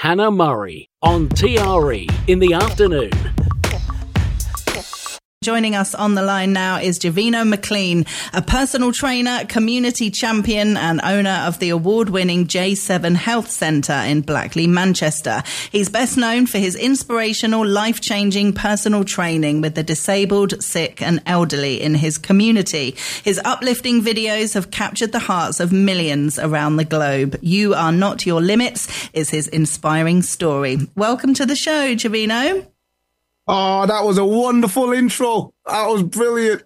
Hannah Murray on TRE in the afternoon. Joining us on the line now is Jovino McLean, a personal trainer, community champion and owner of the award-winning J7 Health Centre in Blackley, Manchester. He's best known for his inspirational, life-changing personal training with the disabled, sick and elderly in his community. His uplifting videos have captured the hearts of millions around the globe. You Are Not Your Limits is his inspiring story. Welcome to the show, Jovino. Oh, that was a wonderful intro. That was brilliant.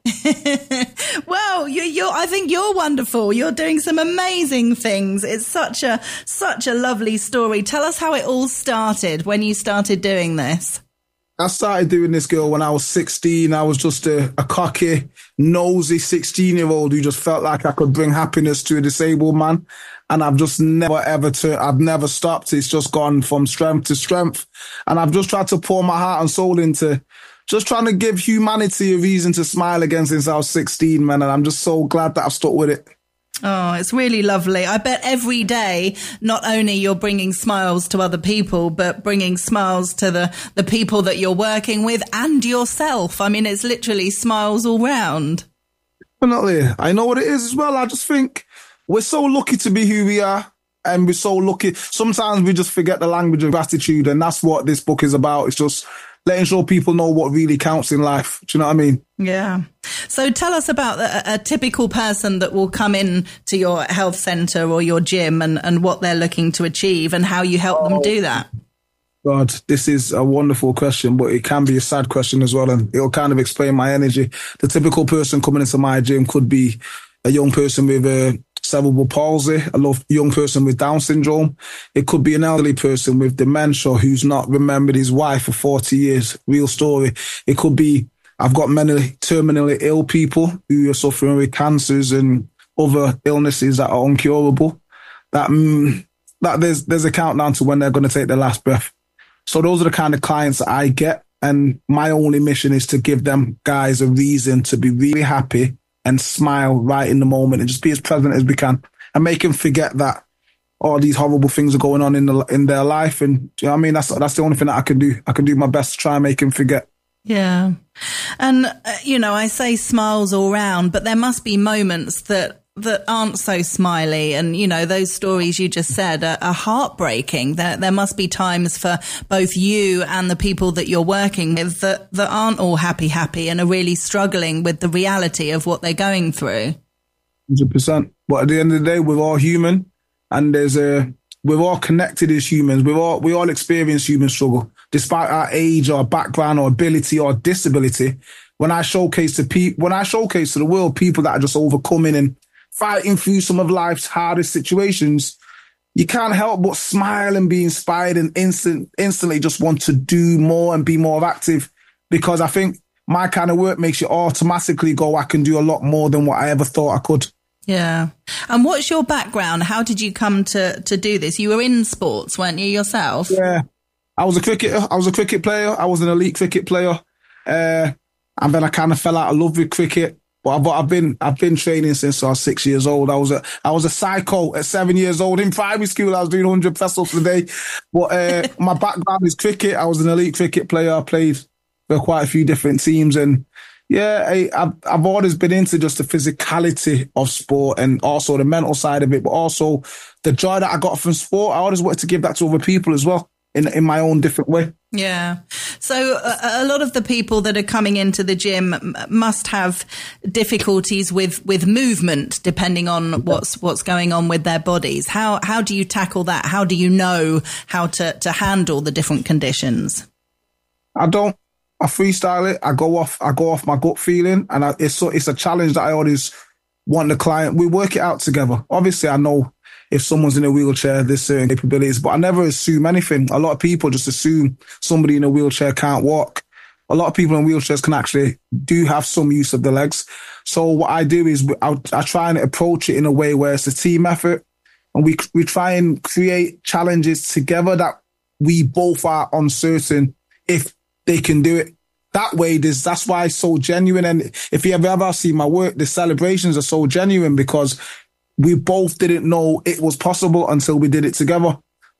Well, I think you're wonderful. You're doing some amazing things. It's such a lovely story. Tell us how it all started, when you started doing this. I started doing this, girl, when I was 16. I was just a cocky, nosy 16-year-old who just felt like I could bring happiness to a disabled man. And I've just I've never stopped. It's just gone from strength to strength. And I've just tried to pour my heart and soul into just trying to give humanity a reason to smile again since I was 16, man. And I'm just so glad that I've stuck with it. Oh, it's really lovely. I bet every day, not only you're bringing smiles to other people, but bringing smiles to the people that you're working with and yourself. I mean, it's literally smiles all round. Definitely. I know what it is as well. I just think we're so lucky to be who we are, and we're so lucky. Sometimes we just forget the language of gratitude, and that's what this book is about. It's just letting sure people know what really counts in life. Do you know what I mean? Yeah. So tell us about a typical person that will come in to your health centre or your gym and what they're looking to achieve and how you help them do that. God, this is a wonderful question, but it can be a sad question as well, and it'll kind of explain my energy. The typical person coming into my gym could be a young person with cerebral palsy, a young person with Down syndrome. It could be an elderly person with dementia who's not remembered his wife for 40 years. Real story. It could be, I've got many terminally ill people who are suffering with cancers and other illnesses that are incurable. That there's a countdown to when they're going to take their last breath. So those are the kind of clients that I get. And my only mission is to give them guys a reason to be really happy and smile right in the moment and just be as present as we can and make them forget that all these horrible things are going on in their life. And do you know what I mean? That's the only thing that I can do. I can do my best to try and make them forget. Yeah. And, I say smiles all round, but there must be moments that aren't so smiley. And, those stories you just said are heartbreaking. There must be times for both you and the people that you're working with that aren't all happy and are really struggling with the reality of what they're going through. 100%. But at the end of the day, we're all human, and we're all connected as humans. We all experience human struggle, despite our age or background or ability or disability. When I showcase to the world people that are just overcoming and fighting through some of life's hardest situations, you can't help but smile and be inspired and instantly just want to do more and be more active, because I think my kind of work makes you automatically go, I can do a lot more than what I ever thought I could. Yeah. And what's your background? How did you come to do this? You were in sports, weren't you, yourself? Yeah. I was a cricket player. I was an elite cricket player. And then I kind of fell out of love with cricket. But I've been training since I was 6 years old. I was a psycho at 7 years old. In primary school, I was doing 100 press-ups a day. But my background is cricket. I was an elite cricket player. I played for quite a few different teams. And yeah, I've always been into just the physicality of sport and also the mental side of it, but also the joy that I got from sport. I always wanted to give that to other people as well in my own different way. Yeah. So a lot of the people that are coming into the gym must have difficulties with movement, depending on what's going on with their bodies. How do you tackle that? How do you know how to handle the different conditions? I freestyle it. I go off my gut feeling, and it's a challenge that I always want the client. We work it out together. Obviously, I know if someone's in a wheelchair, there's certain capabilities, but I never assume anything. A lot of people just assume somebody in a wheelchair can't walk. A lot of people in wheelchairs can actually do have some use of the legs. So what I do is I try and approach it in a way where it's a team effort, and we try and create challenges together that we both are uncertain if they can do it. That way, that's why it's so genuine. And if you ever see my work, the celebrations are so genuine because we both didn't know it was possible until we did it together.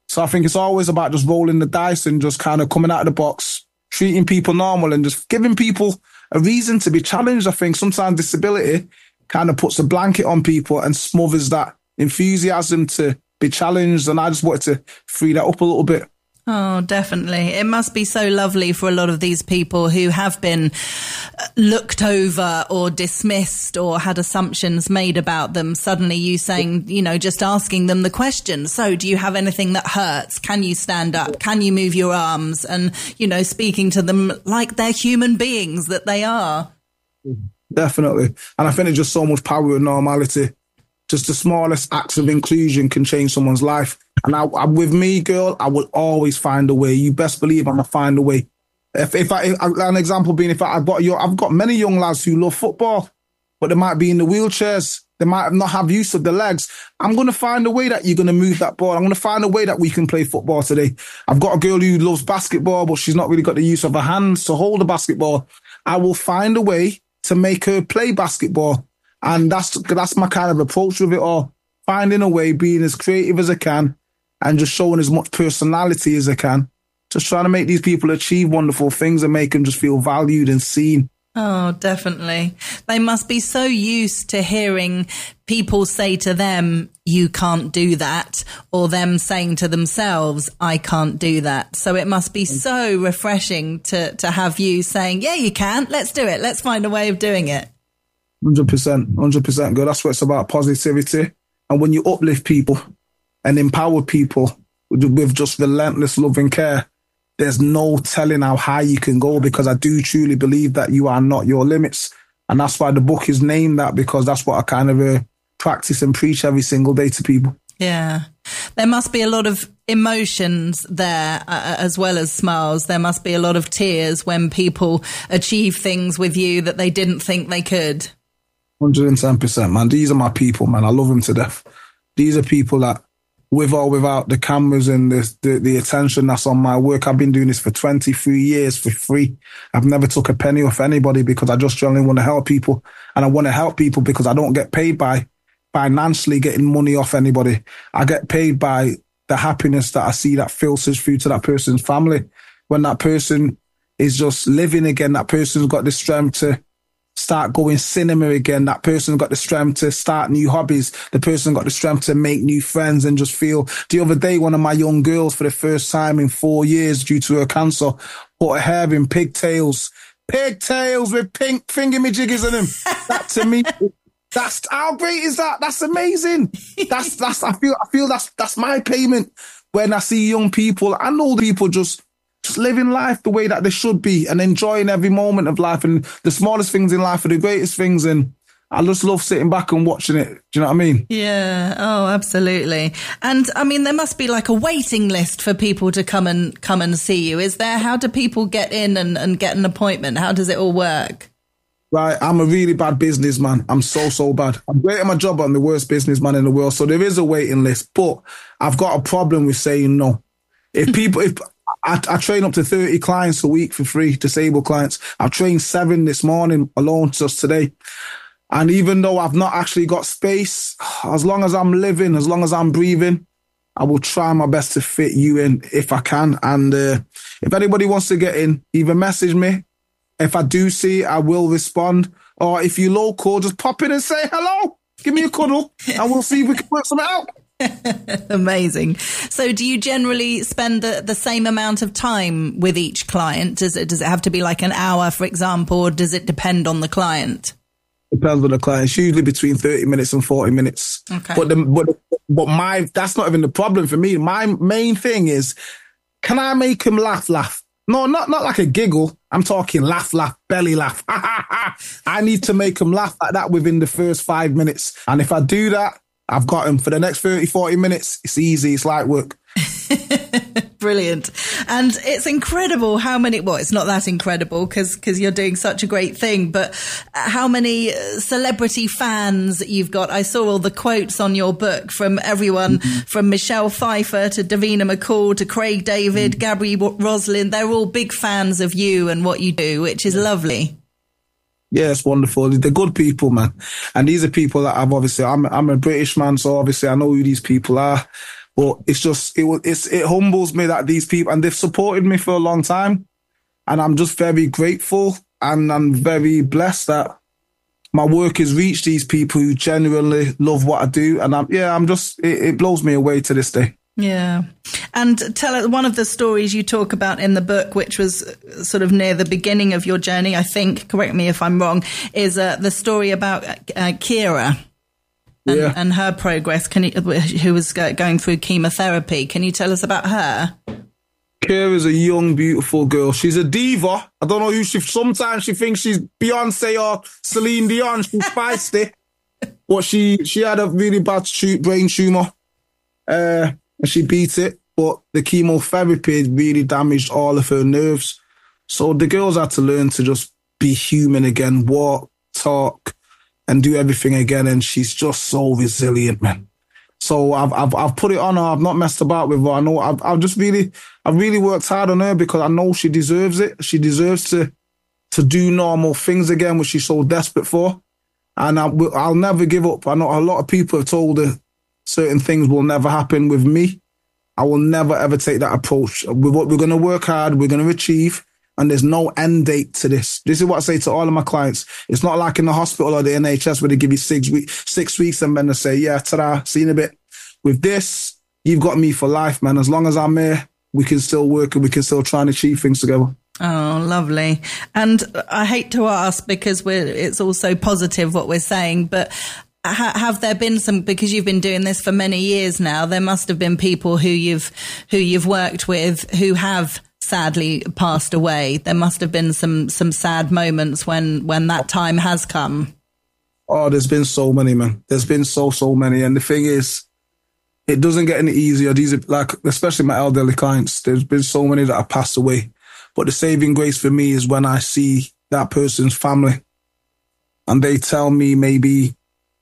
So I think it's always about just rolling the dice and just kind of coming out of the box, treating people normal and just giving people a reason to be challenged. I think sometimes disability kind of puts a blanket on people and smothers that enthusiasm to be challenged. And I just wanted to free that up a little bit. Oh, definitely. It must be so lovely for a lot of these people who have been looked over or dismissed or had assumptions made about them. Suddenly you saying, you know, just asking them the question. So do you have anything that hurts? Can you stand up? Can you move your arms? And, you know, speaking to them like they're human beings that they are. Definitely. And I think there's just so much power in normality. Just the smallest acts of inclusion can change someone's life. And with me, girl, I will always find a way. You best believe I'm gonna find a way. If an example being, I've got many young lads who love football, but they might be in the wheelchairs. They might not have use of the legs. I'm gonna find a way that you're gonna move that ball. I'm gonna find a way that we can play football today. I've got a girl who loves basketball, but she's not really got the use of her hands to hold the basketball. I will find a way to make her play basketball. And that's my kind of approach with it all. Finding a way, being as creative as I can, and just showing as much personality as I can. Just trying to make these people achieve wonderful things and make them just feel valued and seen. Oh, definitely. They must be so used to hearing people say to them, you can't do that, or them saying to themselves, I can't do that. So it must be so refreshing to have you saying, yeah, you can. Let's do it. Let's find a way of doing it. 100% good. That's what it's about, positivity. And when you uplift people and empower people with just relentless love and care, there's no telling how high you can go, because I do truly believe that you are not your limits. And that's why the book is named that, because that's what I kind of practice and preach every single day to people. Yeah. There must be a lot of emotions there, as well as smiles. There must be a lot of tears when people achieve things with you that they didn't think they could. 110%, man. These are my people, man. I love them to death. These are people that, with or without the cameras and the attention that's on my work, I've been doing this for 23 years for free. I've never took a penny off anybody, because I just generally want to help people. And I want to help people because I don't get paid by financially getting money off anybody. I get paid by the happiness that I see that filters through to that person's family. When that person is just living again, that person's got the strength to start going cinema again. That person got the strength to start new hobbies. The person got the strength to make new friends and just feel. The other day, one of my young girls, for the first time in 4 years due to her cancer, put her hair in pigtails with pink thingamajiggies in them. That to me, that's how great is that? That's amazing. I feel that's my payment when I see young people and old people just living life the way that they should be and enjoying every moment of life. And the smallest things in life are the greatest things. And I just love sitting back and watching it. Do you know what I mean? Yeah. Oh, absolutely. And I mean, there must be like a waiting list for people to come and see you. Is there? How do people get in and get an appointment? How does it all work? Right. I'm a really bad businessman. I'm so bad. I'm great at my job. I'm the worst businessman in the world. So there is a waiting list, but I've got a problem with saying no. If I train up to 30 clients a week for free, disabled clients. I've trained 7 this morning alone just today. And even though I've not actually got space, as long as I'm living, as long as I'm breathing, I will try my best to fit you in if I can. And if anybody wants to get in, either message me. If I do see it, I will respond. Or if you're local, just pop in and say hello. Give me a cuddle and we'll see if we can work something out. Amazing. So do you generally spend the same amount of time with each client? Does it have to be like an hour, for example, or does it depend on the client? Depends on the client. It's usually between 30 minutes and 40 minutes. Okay. But that's not even the problem for me. My main thing is, can I make him laugh? No, not like a giggle. I'm talking laugh, belly laugh. I need to make him laugh like that within the first 5 minutes. And if I do that, I've got him for the next 30, 40 minutes. It's easy. It's light work. Brilliant. And it's incredible how many, well, it's not that incredible because you're doing such a great thing, but how many celebrity fans you've got. I saw all the quotes on your book from everyone, from Michelle Pfeiffer to Davina McCall to Craig David, Gabby Roslin. They're all big fans of you and what you do, which is lovely. Yeah, it's wonderful. They're good people, man. And these are people that I'm a British man, so obviously I know who these people are. But it humbles me that these people, and they've supported me for a long time. And I'm just very grateful, and I'm very blessed that my work has reached these people who genuinely love what I do. And it blows me away to this day. Yeah. And tell us one of the stories you talk about in the book, which was sort of near the beginning of your journey, I think, correct me if I'm wrong, is the story about Kira and her progress, who was going through chemotherapy. Can you tell us about her? Kira's a young, beautiful girl. She's a diva. I don't know sometimes she thinks she's Beyonce or Celine Dion. She's feisty. But she had a really bad brain tumour. And she beat it. But the chemotherapy really damaged all of her nerves. So the girls had to learn to just be human again, walk, talk, and do everything again. And she's just so resilient, man. So I've put it on her. I've not messed about with her. I know I've really worked hard on her because I know she deserves it. She deserves to do normal things again, which she's so desperate for. And I'll never give up. I know a lot of people have told her certain things will never happen with me. I will never ever take that approach. We're going to work hard. We're going to achieve. And there's no end date to this. This is what I say to all of my clients. It's not like in the hospital or the NHS where they give you 6 weeks and then they say, yeah, ta-da, see you in a bit. With this, you've got me for life, man. As long as I'm here, we can still work and we can still try and achieve things together. Oh, lovely. And I hate to ask because it's all so positive what we're saying, but have there been some, because you've been doing this for many years now, there must have been people who you've worked with who have sadly passed away. There must have been some sad moments when that time has come. Oh, there's been so many, man. There's been so many. And the thing is, it doesn't get any easier. These are like, especially my elderly clients, there's been so many that have passed away. But the saving grace for me is when I see that person's family and they tell me maybe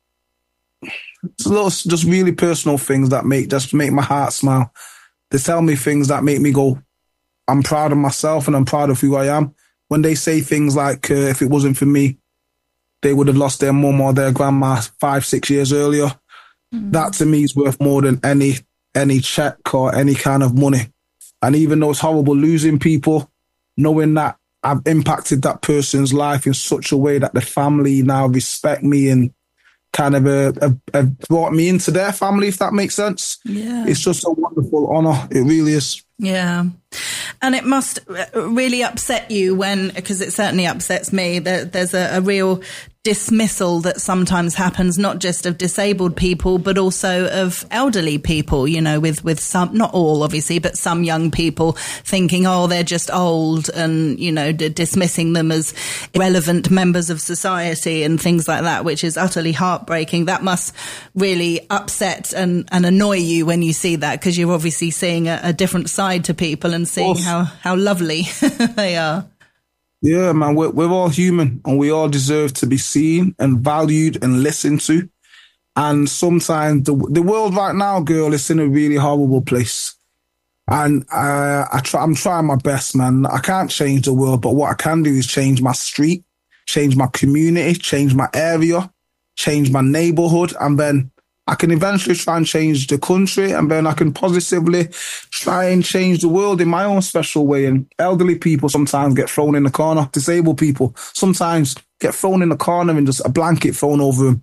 it's a little, just really personal things that make my heart smile. They tell me things that make me go, I'm proud of myself and I'm proud of who I am. When they say things like, if it wasn't for me, they would have lost their mum or their grandma 5-6 years earlier. Mm. That to me is worth more than any check or any kind of money. And even though it's horrible losing people, knowing that I've impacted that person's life in such a way that the family now respect me and kind of have brought me into their family, if that makes sense. Yeah. It's just a wonderful honour. It really is. Yeah. And it must really upset you because it certainly upsets me, that there's a real dismissal that sometimes happens, not just of disabled people, but also of elderly people, with some, not all obviously, but some young people thinking, oh, they're just old and, dismissing them as irrelevant members of society and things like that, which is utterly heartbreaking. That must really upset and annoy you when you see that, because you're obviously seeing a different side to people and seeing how lovely they are. Yeah, man, we're all human and we all deserve to be seen and valued and listened to. And sometimes the world right now, girl, is in a really horrible place. And I'm trying my best, man. I can't change the world, but what I can do is change my street, change my community, change my area, change my neighborhood, and then I can eventually try and change the country, and then I can positively try and change the world in my own special way. And elderly people sometimes get thrown in the corner. Disabled people sometimes get thrown in the corner and just a blanket thrown over them.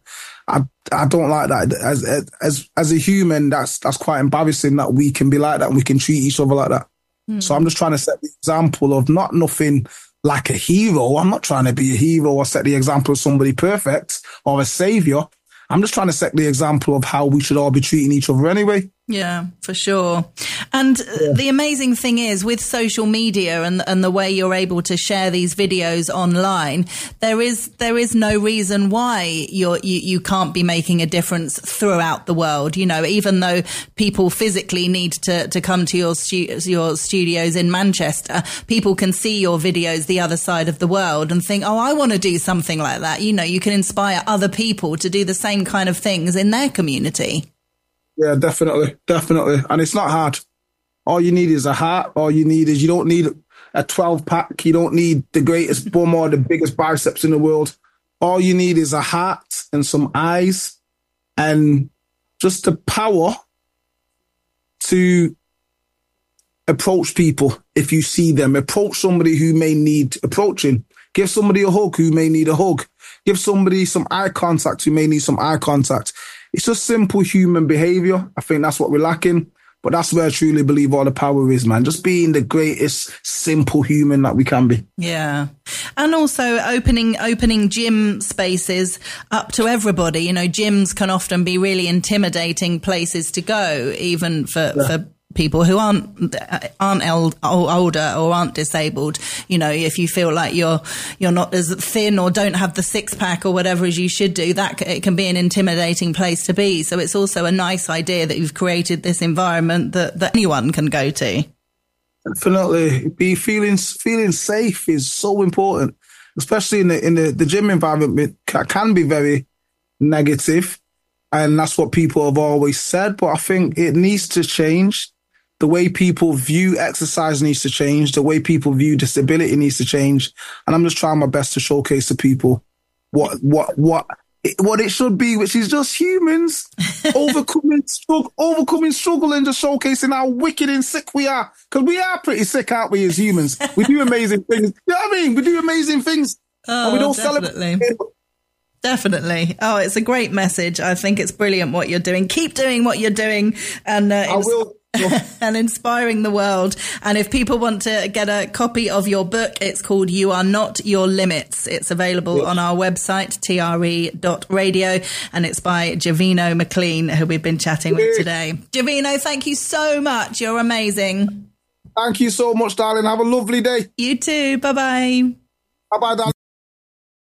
I don't like that. As a human, that's quite embarrassing that we can be like that and we can treat each other like that. Mm. So I'm just trying to set the example of nothing like a hero. I'm not trying to be a hero or set the example of somebody perfect or a savior. I'm just trying to set the example of how we should all be treating each other anyway. Yeah, for sure. And the amazing thing is, with social media and the way you're able to share these videos online, there is no reason why you can't be making a difference throughout the world. Even though people physically need to come to your studios in Manchester, people can see your videos the other side of the world and think, oh, I want to do something like that. You can inspire other people to do the same kind of things in their community. Yeah, definitely. And it's not hard. All you need is a heart. You don't need a 12-pack. You don't need the greatest bum or the biggest biceps in the world. All you need is a heart and some eyes and just the power to approach people if you see them. Approach somebody who may need approaching. Give somebody a hug who may need a hug. Give somebody some eye contact who may need some eye contact. It's just simple human behavior. I think that's what we're lacking. But that's where I truly believe all the power is, man. Just being the greatest simple human that we can be. Yeah. And also opening gym spaces up to everybody. You know, gyms can often be really intimidating places to go, even for people who aren't older or aren't disabled. You know, if you feel like you're not as thin or don't have the six pack or whatever as you should do, that it can be an intimidating place to be. So it's also a nice idea that you've created this environment that anyone can go to. Definitely, feeling safe is so important, especially in the gym environment. It can be very negative, and that's what people have always said. But I think it needs to change. The way people view exercise needs to change. The way people view disability needs to change. And I'm just trying my best to showcase to people what it should be, which is just humans overcoming struggle and just showcasing how wicked and sick we are. Because we are pretty sick, aren't we, as humans? We do amazing things. You know what I mean? We do amazing things. Oh, and we don't definitely. celebrate. Definitely. Oh, it's a great message. I think it's brilliant what you're doing. Keep doing what you're doing. And I will. And inspiring the world. And if people want to get a copy of your book, it's called You Are Not Your Limits. It's available on our website, tre.radio, and it's by Jovino McLean, who we've been chatting with today. Jovino, thank you so much. You're amazing. Thank you so much, darling. Have a lovely day. You too. Bye-bye. Bye-bye, darling.